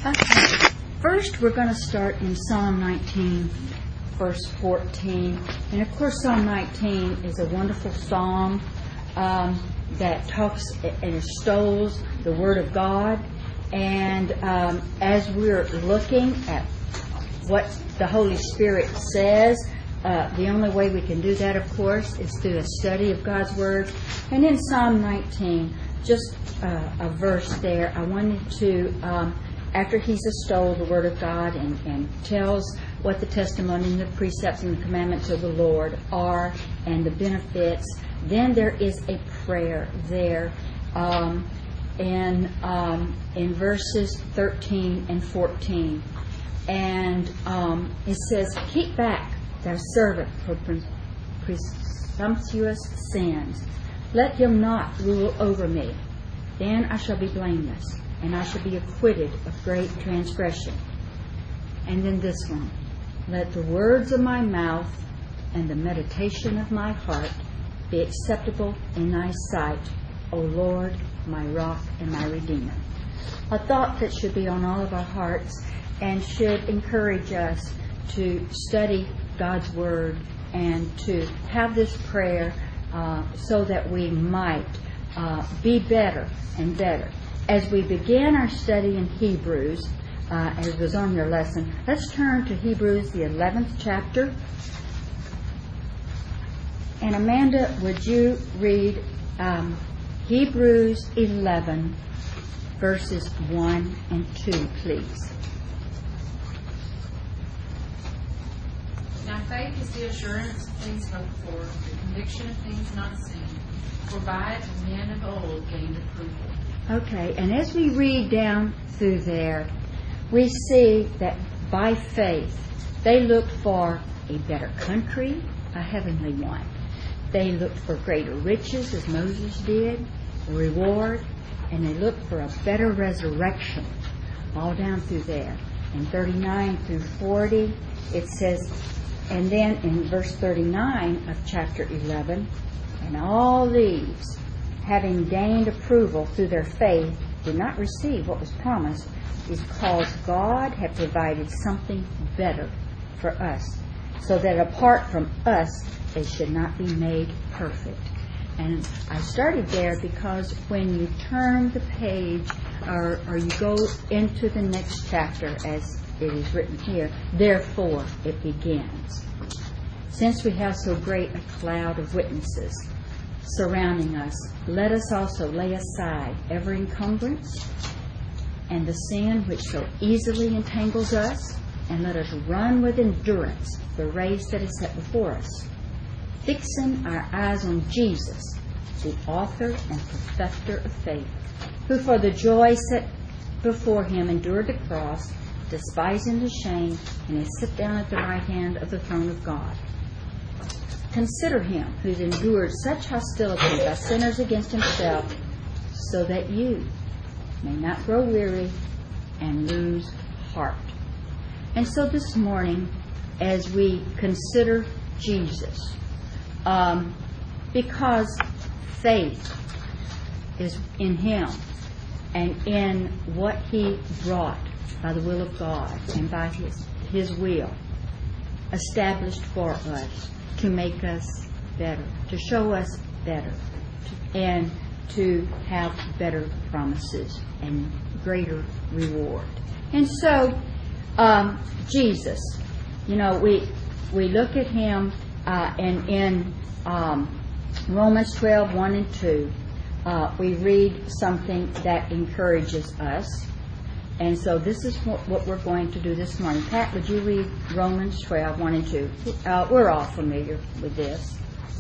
Okay. First, we're going to start in Psalm 19, verse 14. And, of course, Psalm 19 is a wonderful psalm that talks and extols the Word of God. And as we're looking at what the Holy Spirit says, the only way we can do that, of course, is through a study of God's Word. And in Psalm 19, just a verse there, I wanted to, after he's extolled the Word of God and tells what the testimony and the precepts and the commandments of the Lord are and the benefits, then there is a prayer there in verses 13 and 14. And it says, "Keep back thy servant for presumptuous sins. Let him not rule over me. Then I shall be blameless, and I shall be acquitted of great transgression." And then this one, "Let the words of my mouth and the meditation of my heart be acceptable in thy sight, O Lord, my rock and my redeemer." A thought that should be on all of our hearts and should encourage us to study God's Word and to have this prayer so that we might be better and better. As we begin our study in Hebrews, as was on your lesson, let's turn to Hebrews, the 11th chapter. And Amanda, would you read Hebrews 11, verses 1 and 2, please? Now faith is the assurance of things hoped for, the conviction of things not seen. For by it the men of old gained approval. Okay, and as we read down through there, we see that by faith they looked for a better country, a heavenly one. They looked for greater riches, as Moses did, a reward, and they looked for a better resurrection, all down through there. In 39 through 40, it says, and then in verse 39 of chapter 11, "And all these, having gained approval through their faith, did not receive what was promised, because God had provided something better for us, so that apart from us they should not be made perfect." And I started there because when you turn the page or you go into the next chapter, as it is written here, "Therefore it begins. Since we have so great a cloud of witnesses surrounding us, let us also lay aside every encumbrance and the sin which so easily entangles us, and let us run with endurance the race that is set before us, fixing our eyes on Jesus, the author and perfecter of faith, who for the joy set before him endured the cross, despising the shame, and is set down at the right hand of the throne of God. Consider him who's endured such hostility by sinners against himself, so that you may not grow weary and lose heart." And so this morning, as we consider Jesus, because faith is in him and in what he brought by the will of God and by his will established for us to make us better, to show us better, and to have better promises and greater reward. And so Jesus, we look at him and in Romans 12, 1 and 2, we read something that encourages us. And so this is what we're going to do this morning. Pat, would you read Romans 12, 1 and 2? We're all familiar with this.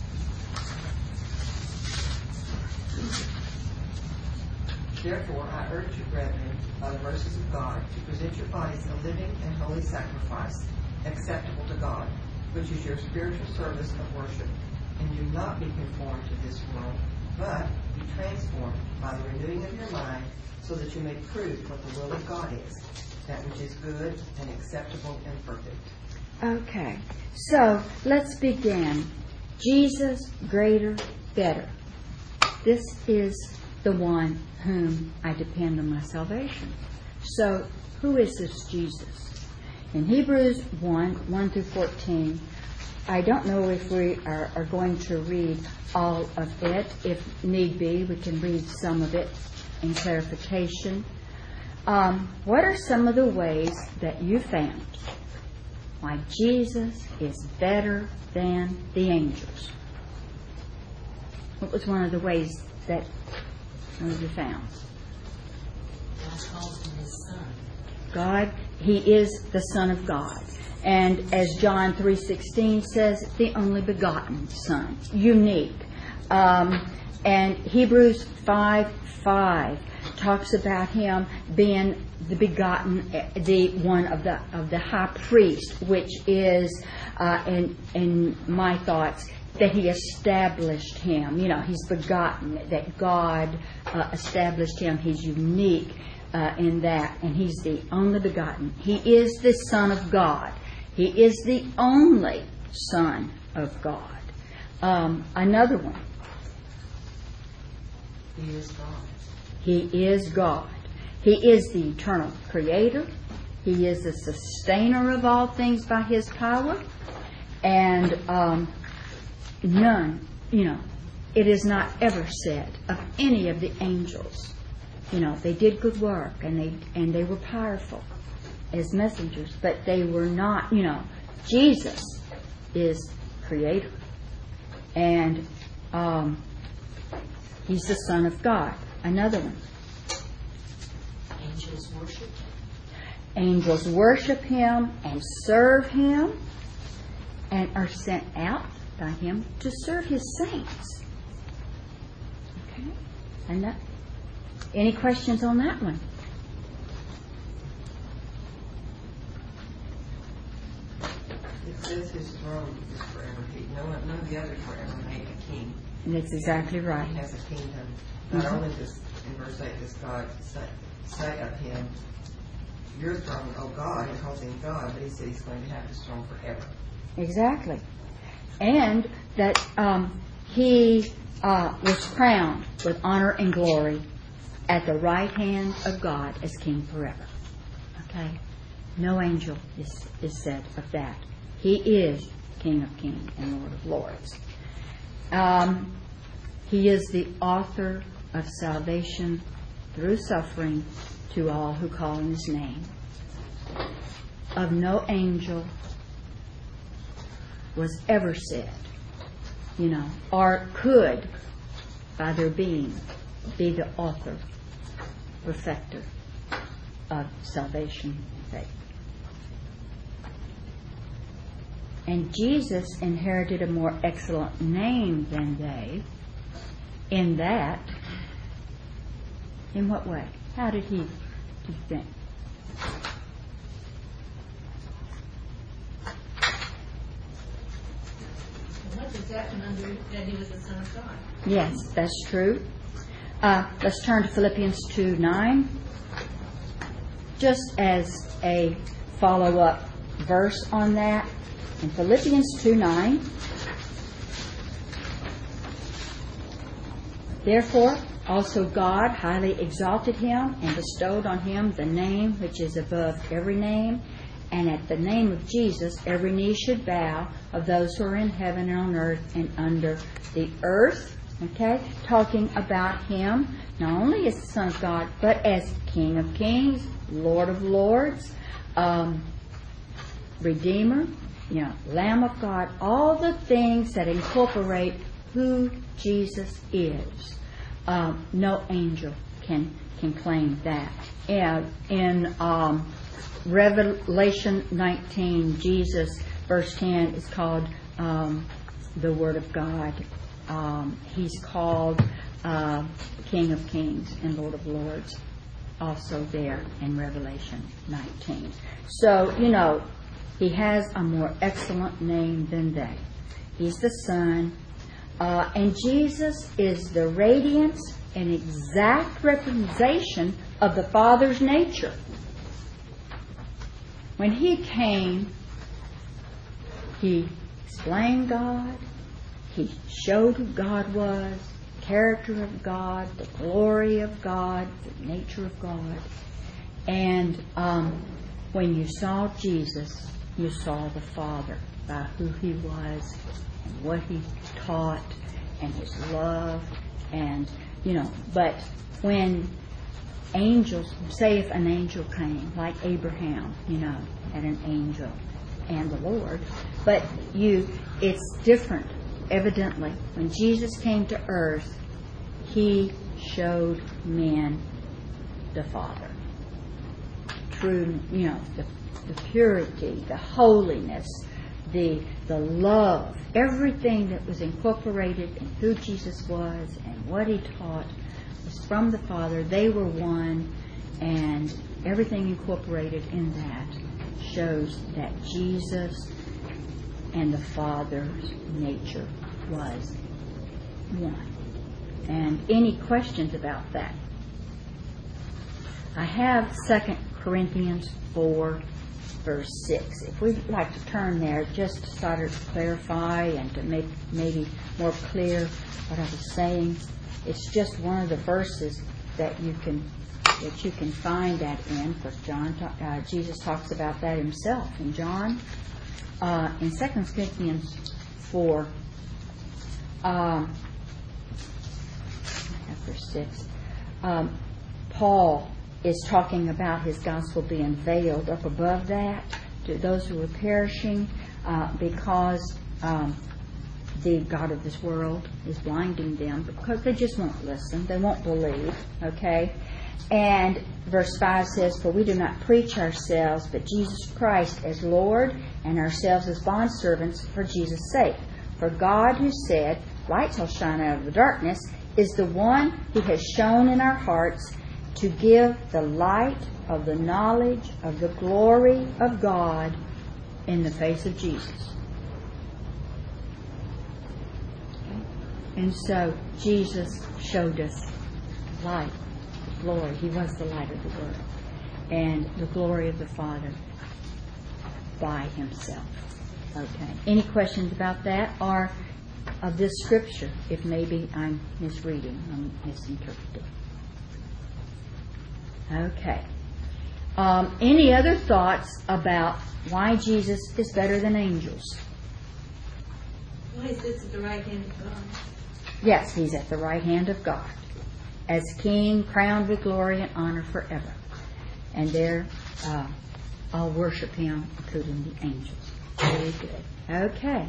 "Therefore I urge you, brethren, by the mercies of God, to present your bodies a living and holy sacrifice, acceptable to God, which is your spiritual service of worship. And do not be conformed to this world, but be transformed by the renewing of your mind, so that you may prove what the will of God is, that which is good and acceptable and perfect." Okay, so let's begin. Jesus, greater, better. This is the one whom I depend on my salvation. So, who is this Jesus? In Hebrews 1 through 14, I don't know if we are going to read all of it. If need be, we can read some of it in clarification. What are some of the ways that you found why Jesus is better than the angels? What was one of the ways that some of you found? God calls him his son. God, he is the Son of God. And as John 3:16 says, the only begotten Son, unique. And Hebrews 5:5 talks about him being the begotten, the one of the high priest, which is, in my thoughts, that he established him. You know, he's begotten, that God established him. He's unique in that, and he's the only begotten. He is the Son of God. He is the only Son of God. Another one. He is God. He is God. He is the eternal creator. He is the sustainer of all things by his power. And none, it is not ever said of any of the angels, they did good work and they were powerful as messengers, but they were not, Jesus is creator. And he's the Son of God. Another one. Angels worship him. Angels worship him and serve him and are sent out by him to serve his saints. Okay? And that, any questions on that one? It says his throne is forever. None of the others were ever made a king. And that's exactly right. He has a kingdom. Not only does, in verse 8, does God say of him, your throne, O God, and calls him God, but he said he's going to have his throne forever. Exactly. And that he was crowned with honor and glory at the right hand of God as king forever. Okay? No angel is said of that. He is King of kings and Lord of lords. He is the author of salvation through suffering to all who call on his name. Of no angel was ever said, or could, by their being, be the author, perfecter of salvation and faith. And Jesus inherited a more excellent name than they, in that, in what way? How did he, do you think? What does that one under that he was the Son of God? Yes, that's true. Let's turn to Philippians 2:9. Just as a follow-up verse on that, in Philippians 2:9, therefore also God highly exalted him and bestowed on him the name which is above every name, and at the name of Jesus every knee should bow, of those who are in heaven and on earth and under the earth. Okay, talking about him not only as the Son of God, but as King of kings, Lord of lords, Redeemer, Lamb of God, all the things that incorporate who Jesus is. No angel can claim that. And in Revelation 19, Jesus, verse 10, is called the Word of God. He's called King of Kings and Lord of Lords, also there in Revelation 19. So, he has a more excellent name than they. He's the Son. And Jesus is the radiance and exact representation of the Father's nature. When he came, he explained God. He showed who God was, the character of God, the glory of God, the nature of God. And when you saw Jesus, you saw the Father by who He was and what He taught and His love. And, but when angels, say if an angel came, like Abraham, had an angel and the Lord, but it's different. Evidently, when Jesus came to earth, He showed men the Father. True, the purity, the holiness, the love, everything that was incorporated in who Jesus was and what He taught was from the Father. They were one, and everything incorporated in that shows that Jesus and the Father's nature was one. And any questions about that? I have 2 Corinthians 4, verse 6. If we'd like to turn there just to sort of clarify and to make maybe more clear what I was saying. It's just one of the verses that you can find that in, because Jesus talks about that Himself in John. In 2 Corinthians 4, verse 6, Paul is talking about his gospel being veiled up above that to those who are perishing because the God of this world is blinding them because they just won't listen. They won't believe. Okay? And verse 5 says, "For we do not preach ourselves, but Jesus Christ as Lord, and ourselves as bondservants for Jesus' sake. For God, who said, 'Light shall shine out of the darkness,' is the one who has shone in our hearts to give the light of the knowledge of the glory of God in the face of Jesus." And so Jesus showed us light, glory. He was the light of the world. And the glory of the Father by Himself. Okay. Any questions about that or of this scripture? If maybe I'm misreading, I'm misinterpreting. Okay. Any other thoughts about why Jesus is better than angels? Why is this at the right hand of God? Yes, He's at the right hand of God as King, crowned with glory and honor forever. And there, I'll worship Him, including the angels. Very good. Okay.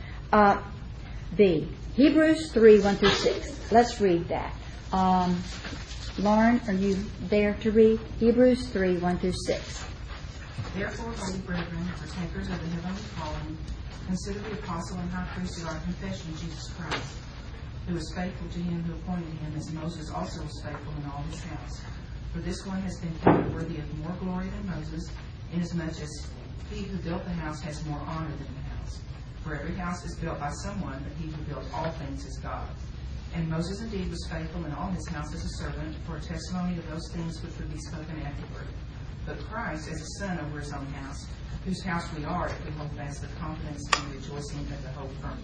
B. Hebrews 3, 1 through 6. Let's read that. Lauren, are you there to read? Hebrews 3, 1 through 6. Therefore, holy brethren, partakers of the heavenly calling, consider the apostle and high priest of our confession, Jesus Christ, who is faithful to Him who appointed him, as Moses also was faithful in all his house. For this one has been counted worthy of more glory than Moses, inasmuch as he who built the house has more honor than the house. For every house is built by someone, but He who built all things is God. And Moses indeed was faithful in all his house as a servant, for a testimony of those things which would be spoken afterward. But Christ as a son over His own house, whose house we are, if we hold fast the confidence and rejoicing of the hope firmly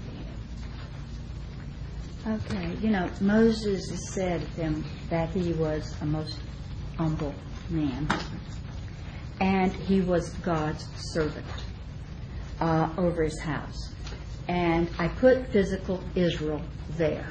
in Him. Okay, Moses has said of him that he was a most humble man. And he was God's servant over His house. And I put physical Israel there.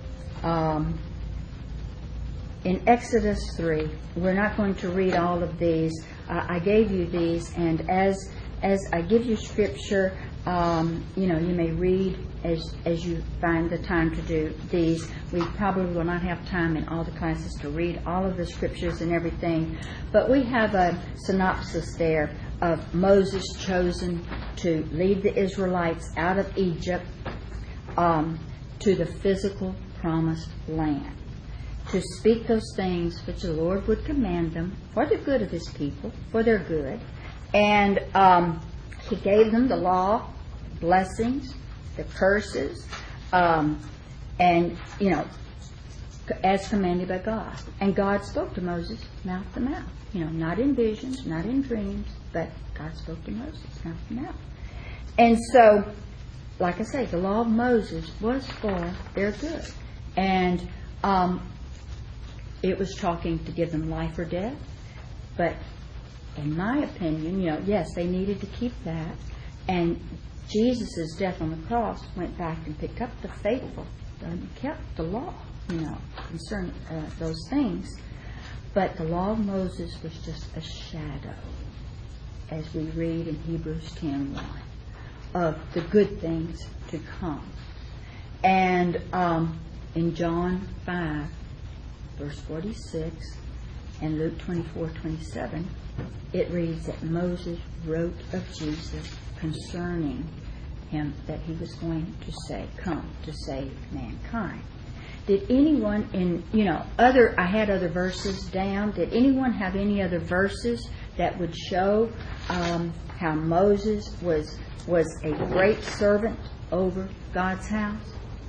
In Exodus 3, we're not going to read all of these. I gave you these, and as I give you scripture, you may read as you find the time to do these. We probably will not have time in all the classes to read all of the scriptures and everything, but we have a synopsis there of Moses chosen to lead the Israelites out of Egypt to the physical promised land, to speak those things which the Lord would command them for the good of His people, for their good. And He gave them the law, blessings, the curses, and, as commanded by God. And God spoke to Moses mouth to mouth. Not in visions, not in dreams, but God spoke to Moses mouth to mouth. And so, like I say, the law of Moses was for their good. And it was talking to give them life or death, But in my opinion, yes, they needed to keep that. And Jesus' death on the cross went back and picked up the faithful and kept the law, concerning those things. But the law of Moses was just a shadow, as we read in Hebrews 10:1, of the good things to come. And in John 5, verse 46, and Luke 24:27, it reads that Moses wrote of Jesus concerning him that he was going to come to save mankind. Did anyone I had other verses down. Did anyone have any other verses that would show how Moses was a great servant over God's house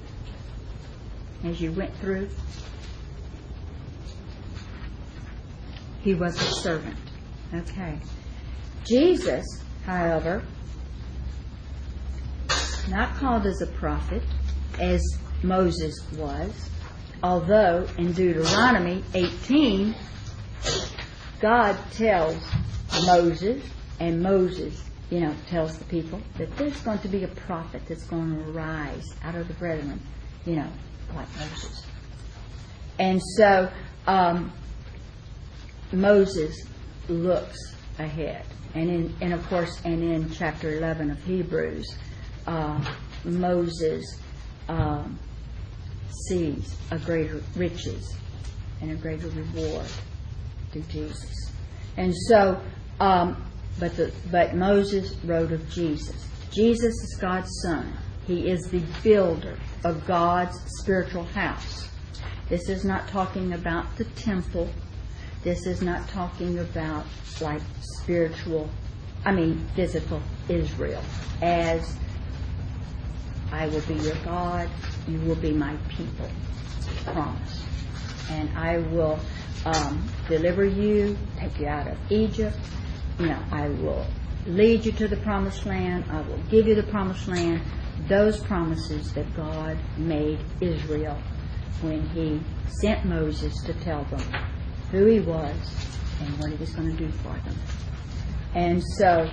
as you went through? He was a servant. Okay. Jesus, however, not called as a prophet as Moses was, although in Deuteronomy 18, God tells Moses, and Moses, tells the people that there's going to be a prophet that's going to arise out of the brethren, like Moses. And so Moses looks ahead. And in chapter 11 of Hebrews, Moses sees a greater riches and a greater reward through Jesus. And so, but Moses wrote of Jesus. Jesus is God's Son. He is the builder of God's spiritual house. This is not talking about the temple. This is not talking about like physical Israel, as I will be your God, you will be my people. Promise. And I will deliver you, take you out of Egypt. I will lead you to the promised land. I will give you the promised land. Those promises that God made Israel when He sent Moses to tell them who He was and what He was going to do for them. And so,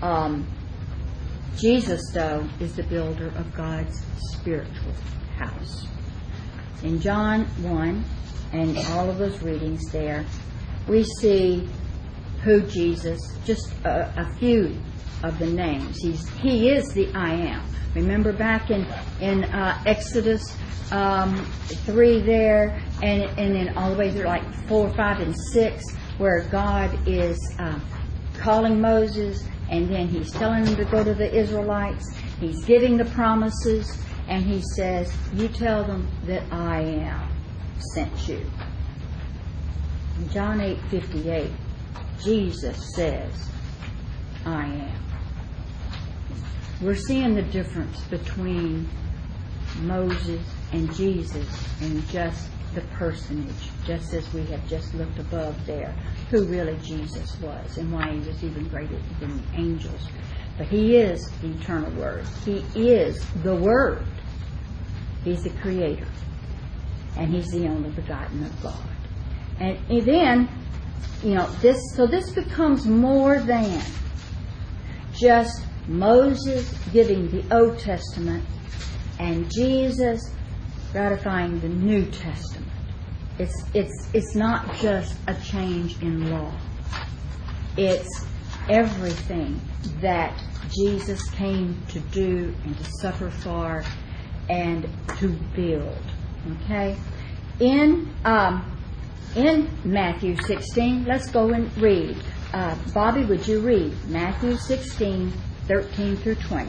Jesus, though, is the builder of God's spiritual house. In John 1, and all of those readings there, we see who Jesus, just a few of the names. He is the I Am. Remember back in Exodus 3 there, and then all the way through like 4, 5, and 6, where God is calling Moses, and then He's telling him to go to the Israelites. He's giving the promises, and He says, you tell them that I Am sent you. In John 8:58, Jesus says, I am. We're seeing the difference between Moses and Jesus in just the personage, just as we have just looked above there, who really Jesus was and why He was even greater than the angels. But He is the eternal Word. He is the Word. He's the Creator. And He's the only begotten of God. And then, this becomes more than just Moses giving the Old Testament and Jesus ratifying the New Testament. It's not just a change in law. It's everything that Jesus came to do and to suffer for and to build. Okay? In Matthew 16, let's go and read. Bobby, would you read Matthew 16, 13 through 20?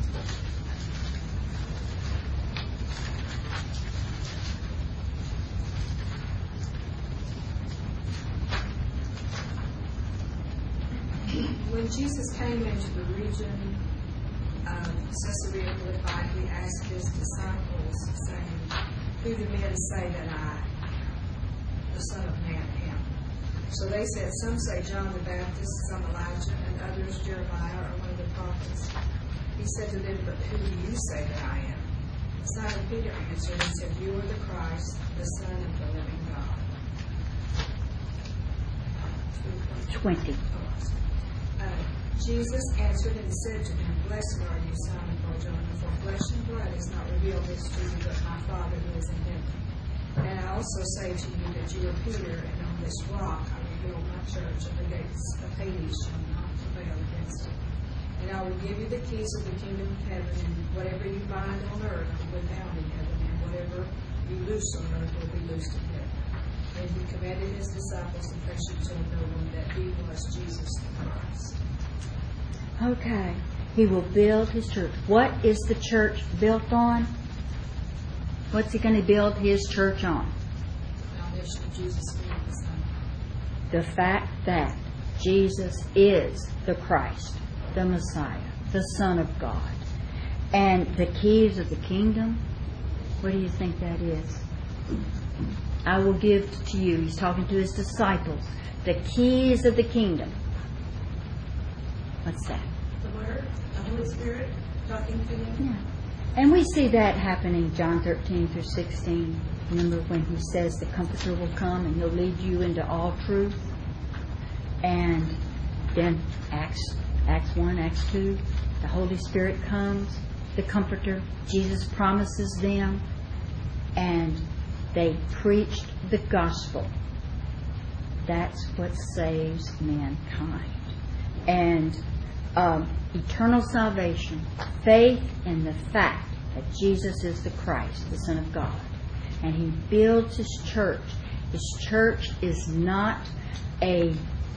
When Jesus came into the region of Caesarea Philippi, He asked His disciples, saying, who do men say that I, the Son of Man, am? So they said, some say John the Baptist, some Elijah, and others Jeremiah or one of the prophets. He said to them, but who do you say that I am? Simon Peter answered and said, you are the Christ, the Son of the living God. 20. Jesus answered and said to him, Blessed are you, Simon Bar-Jonah, for flesh and blood has not revealed this to you, but my Father who is in heaven. And I also say to you that you are Peter, and on this rock I will build my church, and the gates of Hades shall not prevail against it. And I will give you the keys of the kingdom of heaven, and whatever you bind on earth will be bound in heaven, and whatever you loose on earth will be loosed in heaven. And he commanded his disciples that they should tell no one that he was Jesus the Christ. Okay. He will build his church. What is the church built on? What's he going to build his church on? Foundation of Jesus being the Son. The fact that Jesus is the Christ, the Messiah, the Son of God. And the keys of the kingdom, what do you think that is? I will give to you, he's talking to his disciples, the keys of the kingdom. What's that? The Word, the Holy Spirit talking to him. Yeah. And we see that happening, John 13 through 16. Remember when he says the Comforter will come and he'll lead you into all truth? And then Acts 1, Acts 2, the Holy Spirit comes, the Comforter, Jesus promises them, and they preached the gospel. That's what saves mankind. And eternal salvation, faith in the fact that Jesus is the Christ, the Son of God. And he builds his church. His church is not a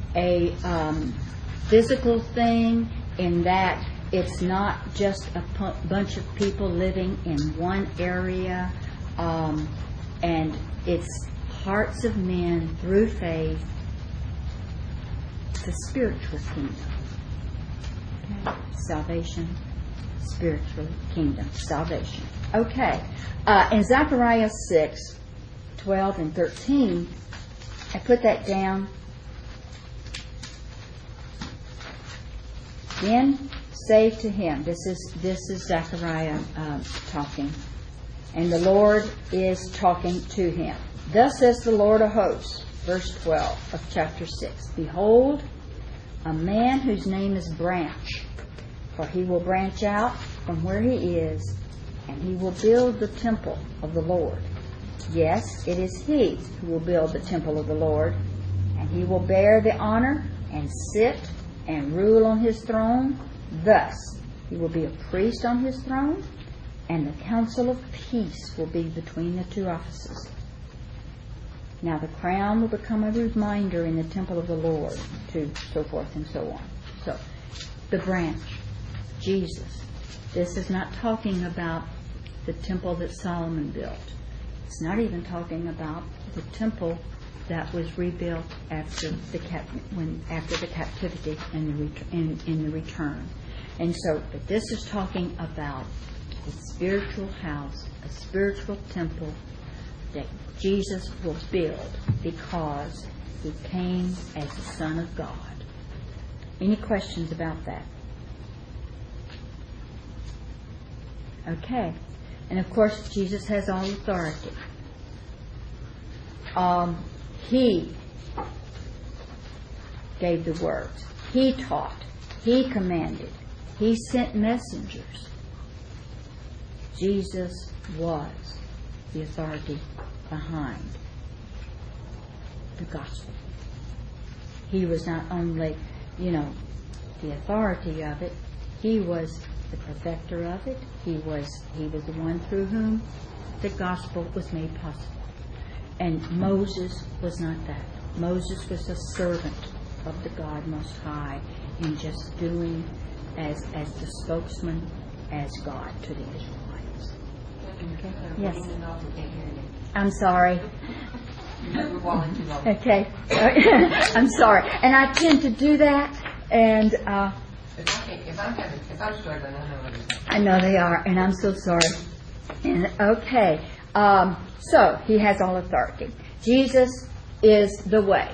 physical thing in that it's not just a bunch of people living in one area, and it's hearts of men through faith, the spiritual kingdom. Okay. Salvation, spiritual kingdom, salvation. Okay. In Zechariah 6, 12 and 13, I put that down. Then say to him, this is Zechariah talking, and the Lord is talking to him. Thus says the Lord of hosts, verse 12 of chapter 6, Behold, a man whose name is Branch, for he will branch out from where he is, and he will build the temple of the Lord. Yes, it is he who will build the temple of the Lord, and he will bear the honor and sit and rule on his throne. Thus, he will be a priest on his throne, and the council of peace will be between the two offices. Now the crown will become a reminder in the temple of the Lord, to so forth and so on. So, the branch, Jesus. This is not talking about the temple that Solomon built. It's not even talking about the temple that was rebuilt after the captivity and in the return. And so, but this is talking about a spiritual house, a spiritual temple that Jesus will build because he came as the Son of God. Any questions about that? Okay. And of course, Jesus has all authority. He gave the words. He taught. He commanded. He sent messengers. Jesus was the authority behind the gospel. He was not only, the authority of it, he was the perfecter of it. He was the one through whom the gospel was made possible. And Moses was not that. Moses was a servant of the God Most High in just doing as the spokesman as God to the Israelites. Okay. Yes. I'm sorry. Okay. I'm sorry. And I tend to do that. And If I'm struggling, I know they are, and I'm so sorry. And okay. So he has all authority. Jesus is the way.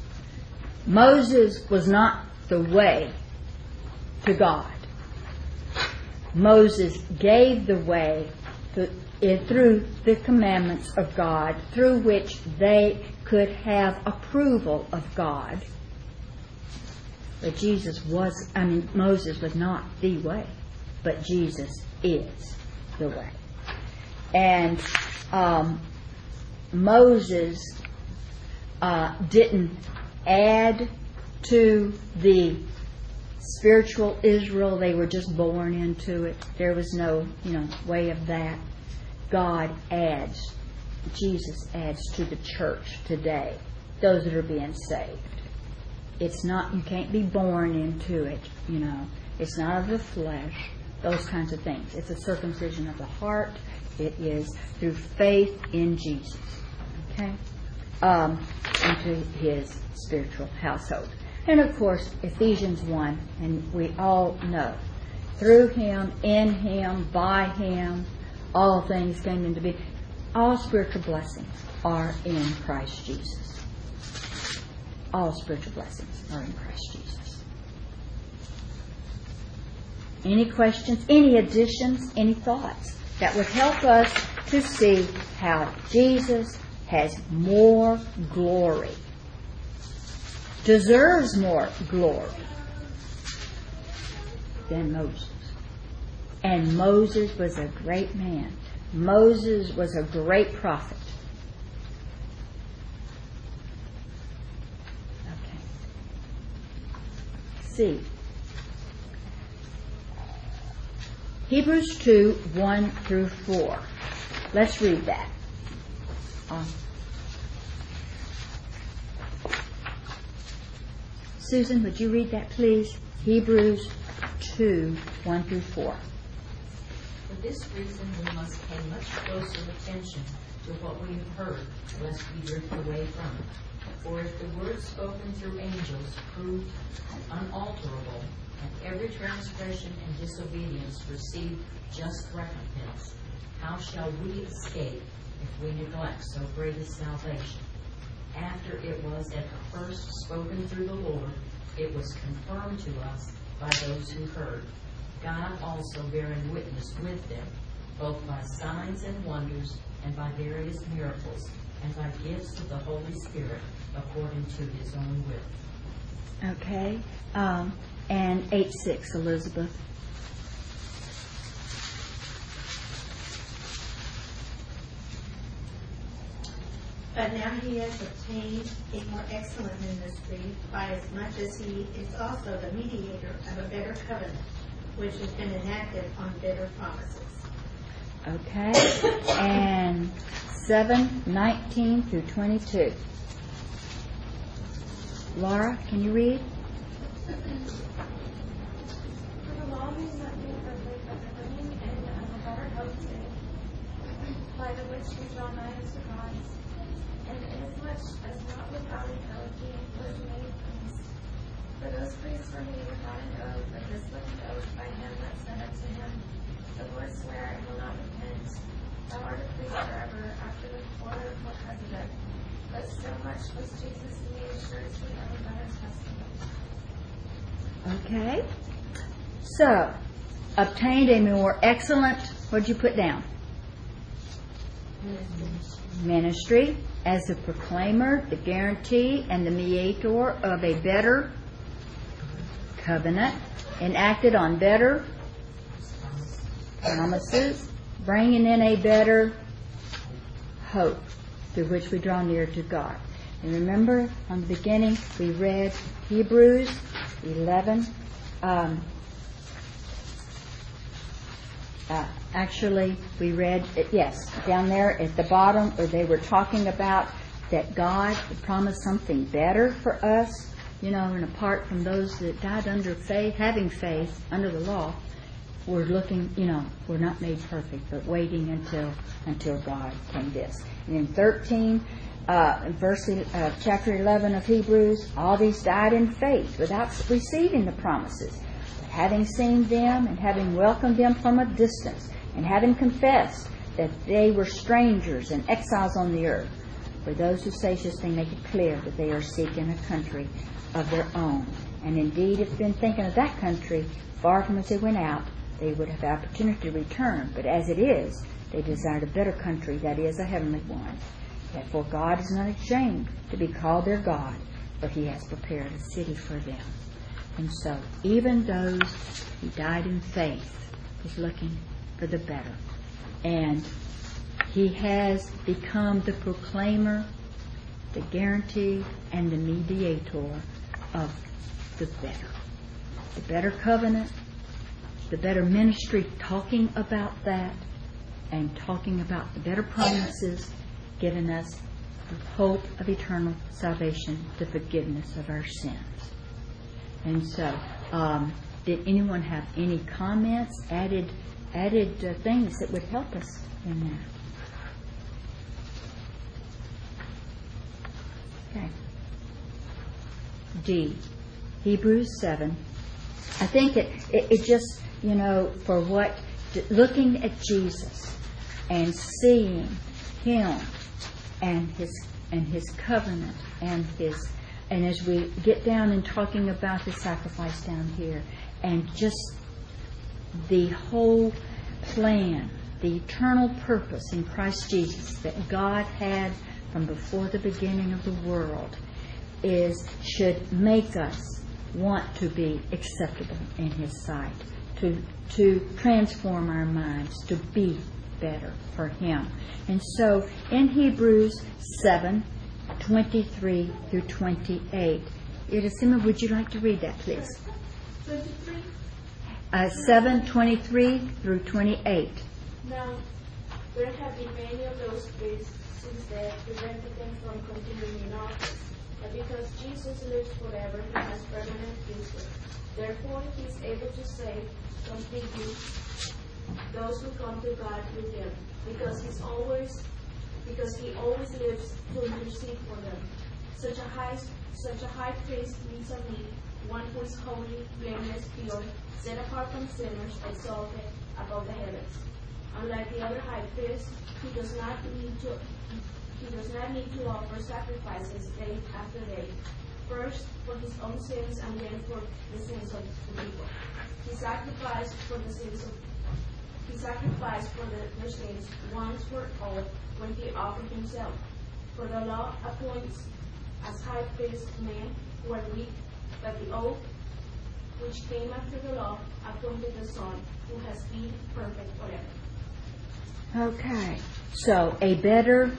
Moses was not the way to God. Moses gave the way through the commandments of God, through which they could have approval of God But Moses was not the way, but Jesus is the way. And Moses didn't add to the spiritual Israel. They were just born into it. There was no, way of that. God adds, Jesus adds to the church today, those that are being saved. It's not, you can't be born into it, It's not of the flesh, those kinds of things. It's a circumcision of the heart. It is through faith in Jesus, okay? Into His spiritual household. And of course, Ephesians 1, and we all know, through Him, in Him, by Him, all things came into being. All spiritual blessings are in Christ Jesus. All spiritual blessings are in Christ Jesus. Any questions, any additions, any thoughts that would help us to see how Jesus has more glory, deserves more glory than Moses. And Moses was a great man. Moses was a great prophet. Okay. See. Hebrews 2, 1 through 4. Let's read that. Susan, would you read that, please? Hebrews 2, 1 through 4. For this reason, we must pay much closer attention to what we have heard, lest we drift away from it. For if the word spoken through angels proved unalterable, and every transgression and disobedience received just recompense, how shall we escape if we neglect so great a salvation? After it was at first spoken through the Lord, it was confirmed to us by those who heard, God also bearing witness with them, both by signs and wonders, and by various miracles, and by gifts of the Holy Spirit, according to His own will. Okay. And 8:6, Elizabeth. But now he has obtained a more excellent ministry, by as much as he is also the mediator of a better covenant, which has been enacted on better promises. Okay. And 7:19 through 22. Laura, can you read? For the law means not being perfect, but the bringing in of a better hope, by the which we draw nigh unto God. And inasmuch as not without an oath he was made priest. For those priests were made without an oath, but this with an oath by him that said unto him, the Lord swear and will not repent. Thou art a priest forever, after the order of Melchizedek. But so much was Jesus made surety of a better testament. Okay. So, obtained a more excellent, what did you put down? Ministry as the proclaimer, the guarantee, and the mediator of a better covenant, enacted on better promises, bringing in a better hope through which we draw near to God. And remember, on the beginning, we read Hebrews 11. Actually, we read, down there at the bottom, where they were talking about that God had promised something better for us, and apart from those that died under faith, having faith under the law, we're looking, we're not made perfect, but waiting until God came this. And in 13, chapter 11 of Hebrews, all these died in faith without receiving the promises, but having seen them and having welcomed them from a distance, and having confessed that they were strangers and exiles on the earth. For those who say such things make it clear that they are seeking a country of their own. And indeed, if been thinking of that country, far from which they went out, they would have the opportunity to return. But as it is, they desired a better country, that is, a heavenly one. Therefore God is not ashamed to be called their God, for He has prepared a city for them. And so, even those who died in faith was looking for the better. And he has become the proclaimer, the guarantee, and the mediator of the better covenant, the better ministry, talking about that and talking about the better promises, giving us the hope of eternal salvation, the forgiveness of our sins. And so, did anyone have any comments, added things that would help us in that? Okay. D. Hebrews 7. I think it just, for what, looking at Jesus and seeing Him and His covenant and as we get down and talking about His sacrifice down here, and just the whole plan, the eternal purpose in Christ Jesus that God had from before the beginning of the world should make us want to be acceptable in His sight, to transform our minds, to be better for Him. And so in Hebrews 7:23 through 28, Irasima, would you like to read that, please? 23. 7:23 through 28. Now, there have been many of those spirits since death prevented them from continuing in office. But because Jesus lives forever, He has permanent future. Therefore, He is able to save completely those who come to God through Him, because He always lives to intercede for them. Such a high priest needs a me, one who is holy, blameless, pure, set apart from sinners, exalted above the heavens. Unlike the other high priests, he does not need to offer sacrifices day after day, first for his own sins and then for the sins of the people. He sacrificed for their sins once for all when He offered Himself. For the law appoints as high priests men who are weak, but the oath which came after the law appointed the Son, who has been perfect forever. Okay, so a better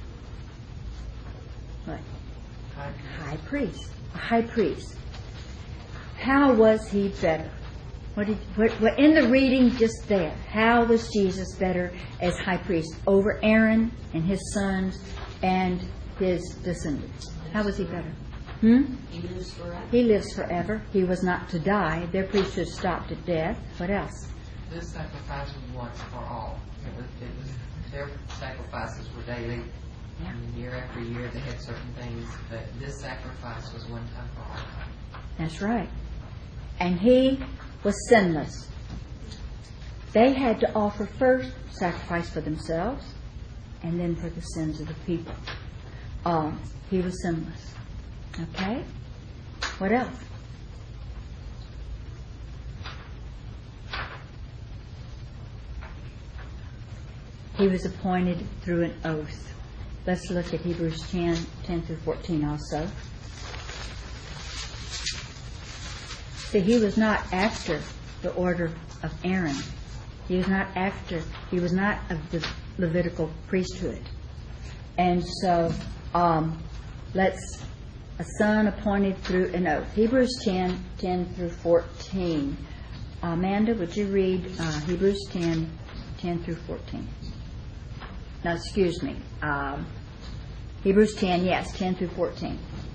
high priest. A high priest. How was He better? What in the reading just there? How was Jesus better as high priest over Aaron and his sons and his descendants? How was He better? He lives forever. He lives forever. He was not to die. Their priesthood stopped at death. What else? This sacrifice was once for all. Their sacrifices were daily. Yeah. And year after year they had certain things, but this sacrifice was one time for all. That's right. And He was sinless. They had to offer first sacrifice for themselves and then for the sins of the people. He was sinless. Okay? What else? He was appointed through an oath. Let's look at Hebrews 10 through 14 also. See, He was not after the order of Aaron. He was not of the Levitical priesthood. And so, a son appointed through an oath. Hebrews 10 through 14. Amanda, would you read Hebrews 10 through 14? No, excuse me. Hebrews 10, yes, 10 through 14.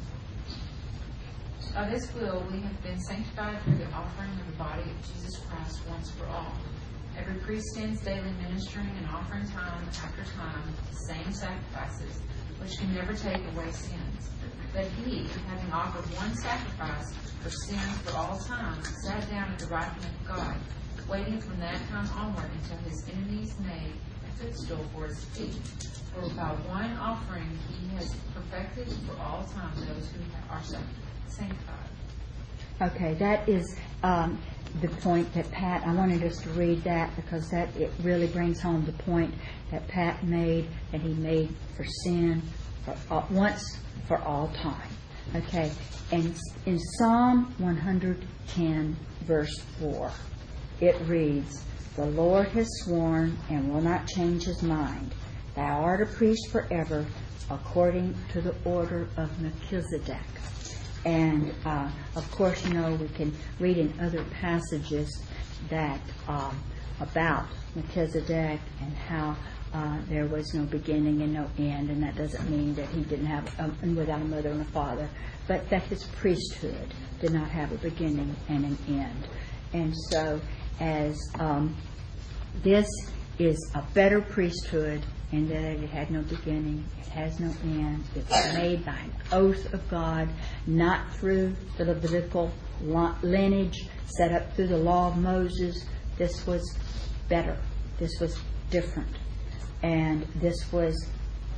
By this will we have been sanctified through the offering of the body of Jesus Christ once for all. Every priest stands daily ministering and offering time after time the same sacrifices, which can never take away sins. But He, having offered one sacrifice for sins for all time, sat down at the right hand of God, waiting from that time onward until His enemies made a footstool for His feet. For by one offering He has perfected for all time those who are sanctified. Okay, that is the point that Pat, I wanted us to read that because it really brings home the point that Pat made, that He made for sin once for all time. Okay, and in Psalm 110, verse 4, it reads, "The Lord has sworn and will not change his mind. Thou art a priest forever, according to the order of Melchizedek." And, of course, we can read in other passages that about Melchizedek and how there was no beginning and no end, and that doesn't mean that he didn't have, without a mother and a father, but that his priesthood did not have a beginning and an end. And so, as this is a better priesthood, in that it had no beginning, it has no end, it's made by an oath of God, not through the Levitical lineage set up through the law of Moses. This was better. This was different. And this was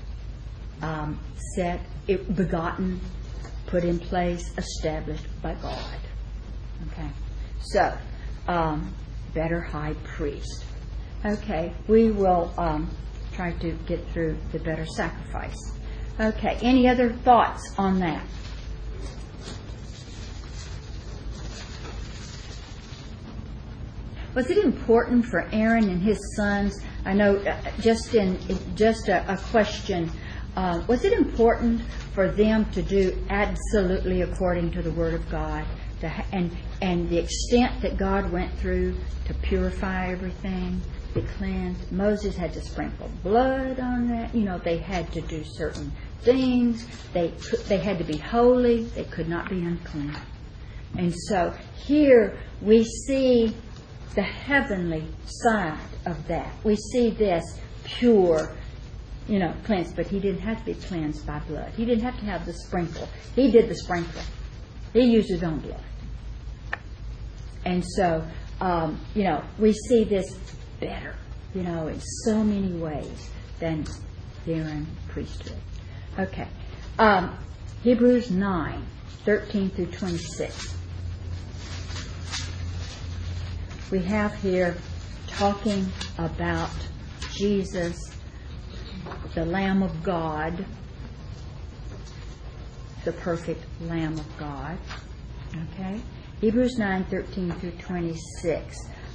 begotten, put in place, established by God. Okay. So, better high priest. Okay. We will try to get through the better sacrifice. Okay. Any other thoughts on that? Was it important for Aaron and his sons? I know, just a question. Was it important for them to do absolutely according to the Word of God, and the extent that God went through to purify everything, to cleanse? Moses had to sprinkle blood on that. They had to do certain things. They had to be holy. They could not be unclean. And so here we see the heavenly side of that. We see this pure, cleansed. But he didn't have to be cleansed by blood. He didn't have to have the sprinkle. He did the sprinkling. He used his own blood. And so, we see this better, in so many ways than the Aaron priesthood. Okay. Hebrews 9, 13 through 26. We have here talking about Jesus, the Lamb of God, the perfect Lamb of God. Okay? Hebrews 9, 13 through 26.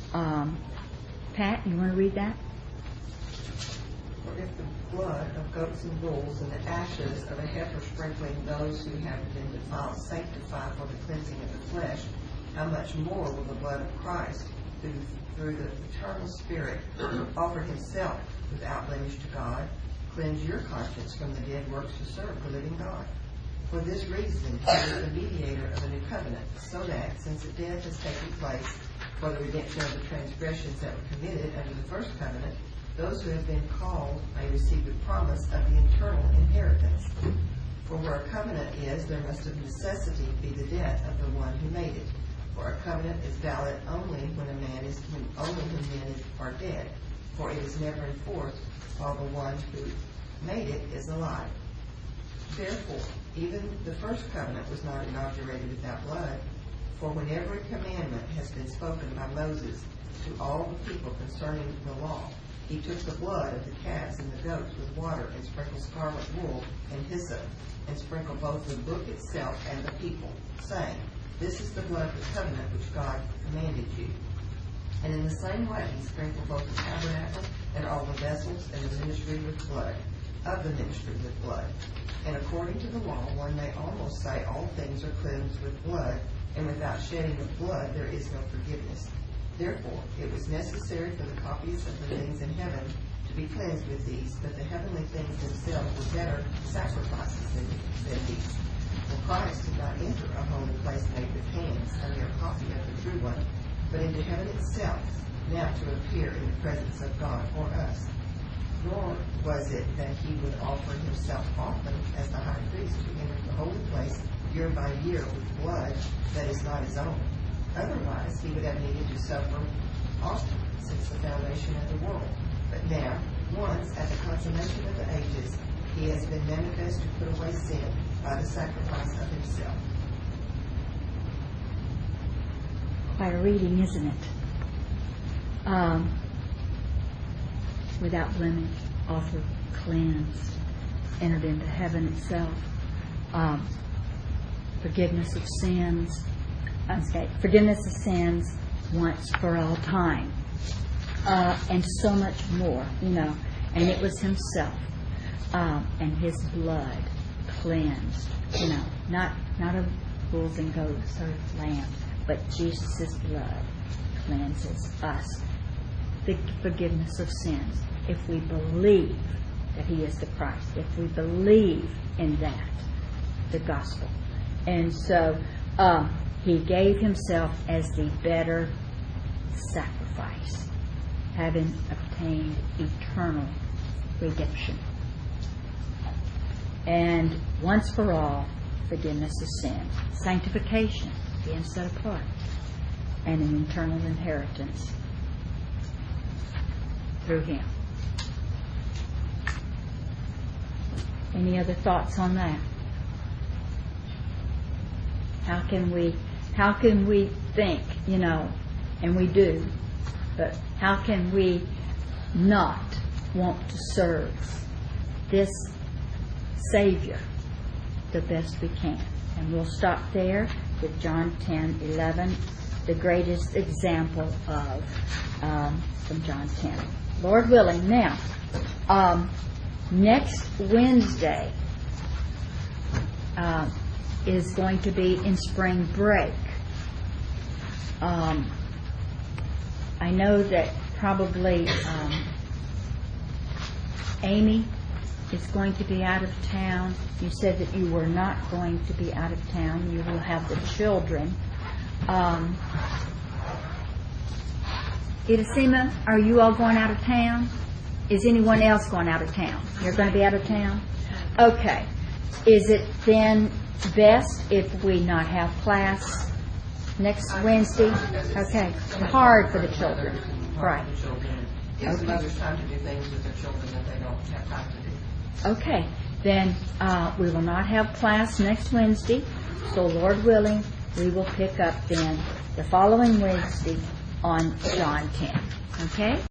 Pat, you want to read that? For if the blood of goats and bulls and the ashes of a heifer sprinkling those who have been defiled sanctify for the cleansing of the flesh, how much more will the blood of Christ, through the eternal Spirit, offer himself without blemish to God, cleanse your conscience from the dead works to serve the living God? For this reason, he is the mediator of a new covenant, so that, since a death has taken place for the redemption of the transgressions that were committed under the first covenant, those who have been called may receive the promise of the eternal inheritance. For where a covenant is, there must of necessity be the death of the one who made it. For a covenant is valid only when men are dead, for it is never enforced while the one who made it is alive. Therefore, even the first covenant was not inaugurated without blood, for when every commandment has been spoken by Moses to all the people concerning the law, he took the blood of the calves and the goats with water and sprinkled scarlet wool and hyssop, and sprinkled both the book itself and the people, saying, "This is the blood of the covenant which God commanded you." And in the same way he sprinkled both the tabernacle and all the vessels and the ministry with blood, of the ministry with blood. And according to the law, one may almost say all things are cleansed with blood, and without shedding of blood there is no forgiveness. Therefore, it was necessary for the copies of the things in heaven to be cleansed with these, but the heavenly things themselves were better sacrifices than these. For Christ did not enter a holy place made with hands, a mere copy of the true one, but into heaven itself, now to appear in the presence of God for us. Nor was it that he would offer himself often as the high priest who entered the holy place year by year with blood that is not his own. Otherwise, he would have needed to suffer often since the foundation of the world. But now, once at the consummation of the ages, he has been manifest to put away sin by the sacrifice of himself. Quite a reading, isn't it? Without blemish, offered, cleansed, entered into heaven itself. forgiveness of sins, forgiveness of sins once for all time, and so much more, and it was himself, and his blood cleansed, not of bulls and goats or lambs, but Jesus' blood cleanses us. The forgiveness of sins, if we believe that he is the Christ, if we believe in that, the gospel. And so he gave himself as the better sacrifice, having obtained eternal redemption. And once for all, forgiveness of sins, sanctification, being set apart, and an eternal inheritance through him. Any other thoughts on that? How can we think, and we do, but how can we not want to serve this Savior the best we can? And we'll stop there with John 10:11, the greatest example of from John 10. Lord willing, now, next Wednesday is going to be in spring break. I know that probably Amy is going to be out of town. You said that you were not going to be out of town. You will have the children. Irasima, are you all going out of town? Is anyone else going out of town? You're going to be out of town? Okay. Is it then best if we not have class next Wednesday? Okay. Hard for the children. Right. Gives the mothers time to do things with their children that they don't have time to do. Okay. Then we will not have class next Wednesday. So Lord willing, we will pick up then the following Wednesday on John 10. Okay?